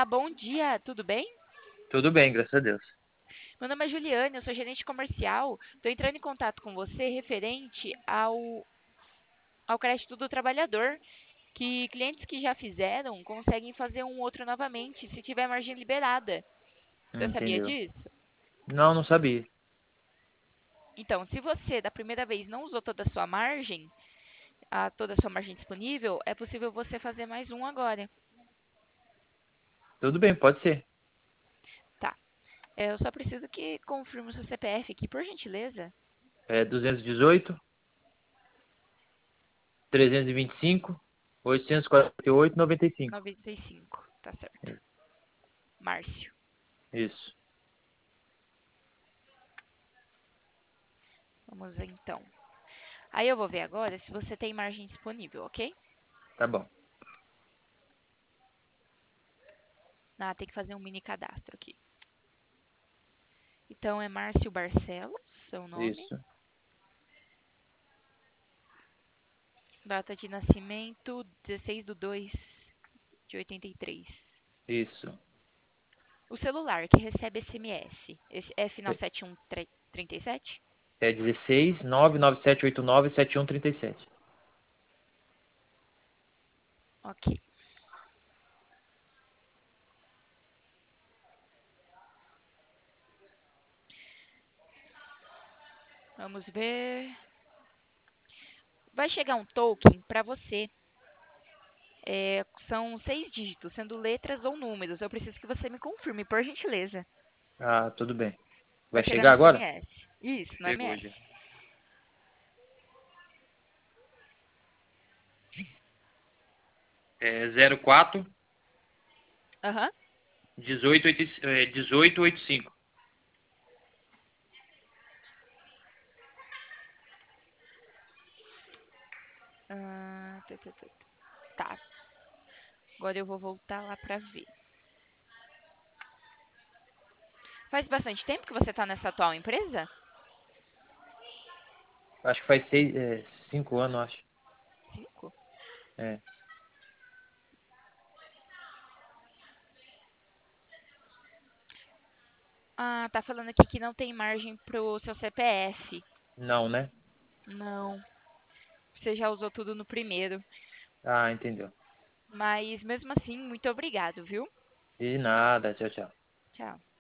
Olá, bom dia, tudo bem? Tudo bem, graças a Deus. Meu nome é Juliane, eu sou gerente comercial. Estou entrando em contato com você referente ao crédito do trabalhador, que clientes que já fizeram conseguem fazer um outro novamente, se tiver margem liberada. Você sabia Entendeu? disso? Não, não sabia. Então, se você da primeira vez não usou toda a sua margem, toda a sua margem disponível, é possível você fazer mais um agora. Tudo bem, pode ser. Tá. Eu só preciso que confirme o seu CPF aqui, por gentileza. É 218, 325, 848, 95. 95, tá certo. Márcio. Isso, Vamos ver então. Aí eu vou ver agora se você tem margem disponível, ok? tá bom. Ah, tem que fazer um mini cadastro aqui. Então é Márcio Barcelos, seu nome. Isso, Data de nascimento 16/2 de 83. isso. O celular que recebe SMS, esse é final É 7137? 16 99789 7137. Ok. Vamos ver. Vai chegar um token para você. São 6 dígitos, sendo letras ou números. Eu preciso que você me confirme, por gentileza. Ah, tudo bem. Vai Vai chegar no chegar agora? SMS. Isso, no Chegou já. MS. É 04 Aham. 1885. Tá. Agora eu vou voltar lá pra ver. Faz bastante tempo que você tá nessa atual empresa? Acho que faz 5 anos, acho. 5? É. Ah, tá falando aqui que não tem margem pro seu CPF. Não, né? Não. Você já usou tudo no primeiro. Ah, entendeu. Mas mesmo assim, muito obrigado, viu? E nada, tchau, tchau. Tchau.